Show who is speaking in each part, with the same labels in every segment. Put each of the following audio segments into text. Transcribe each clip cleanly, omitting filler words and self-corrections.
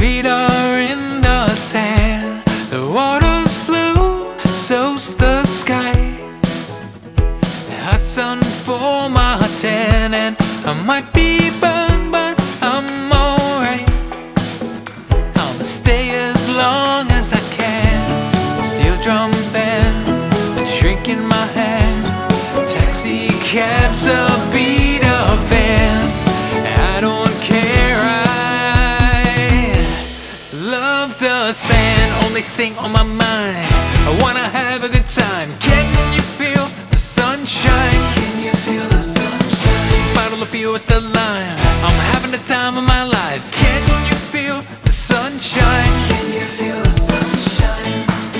Speaker 1: feet are in the sand. The water's blue, so's the sky. Hot sun for my tan, and I might be burned, but I'm alright. I'ma stay as long as I can. Steel drum band, a drink in my hand. Taxi cabs, a beat of van. I don't care, I love the sand. Only thing on my mind, I wanna have a good time. Can you feel the sunshine? Can you feel the sunshine? Bottle of beer with the lime, I'm having the time of my life. Can you feel the sunshine? Can you feel the sunshine?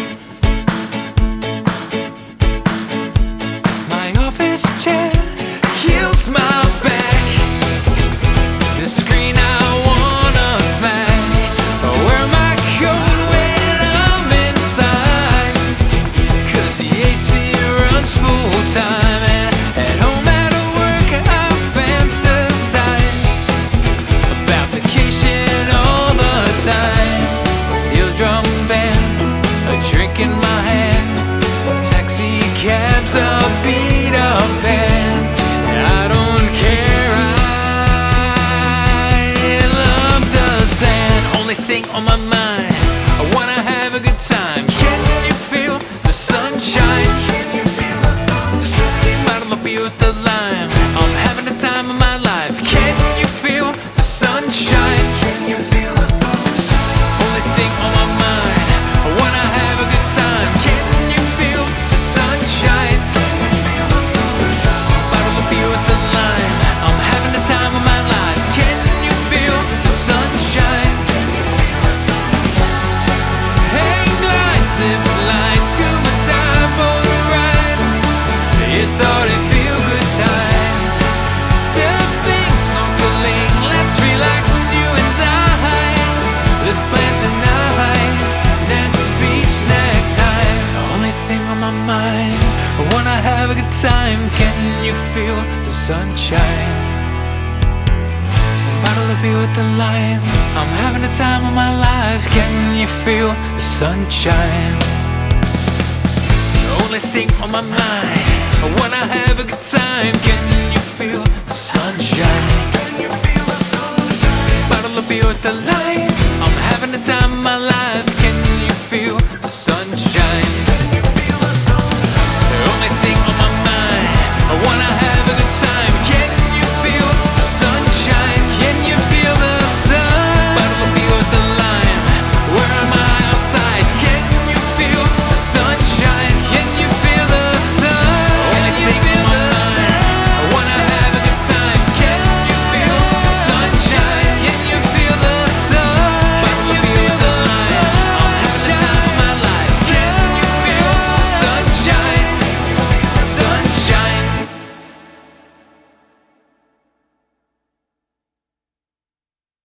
Speaker 1: My office chair heals my back. The screen I wanna smack. Wear my coat when I'm inside, 'cause the AC runs full time. And at home, at work, I fantasize about vacation all the time. Steel drum band, a drink in my hand. Taxi cabs, a beat up band. I don't care, I love the sand. Only thing on my mind, I wanna have a good time. Can you feel the sunshine? Can you feel the sunshine? Bottle of beer with the lime, I'm having the time of my life. Can you feel the sunshine? Can you feel the sunshine? Only thing on my mind, I wanna have a good time. Can you feel the sunshine? Can you feel the sunshine? Bottle of beer with the lime, I'm having the time of my life. Can you feel the sunshine? Can you feel the sunshine? Hang glide, zip line, scuba dive for the ride. It's all a feel good time. Surfing, snorkeling, let's relax, you and I. Let's plan tonight, next beach, next time. The only thing on my mind, I wanna have a good time. Can you feel the sunshine? Bottle of beer with the lime, I'm having the time of my life. Can you feel the sunshine? The only thing on my mind, I wanna have a good time. Can you feel the sunshine? Can you feel the sunshine? Bottle of beer with the lime,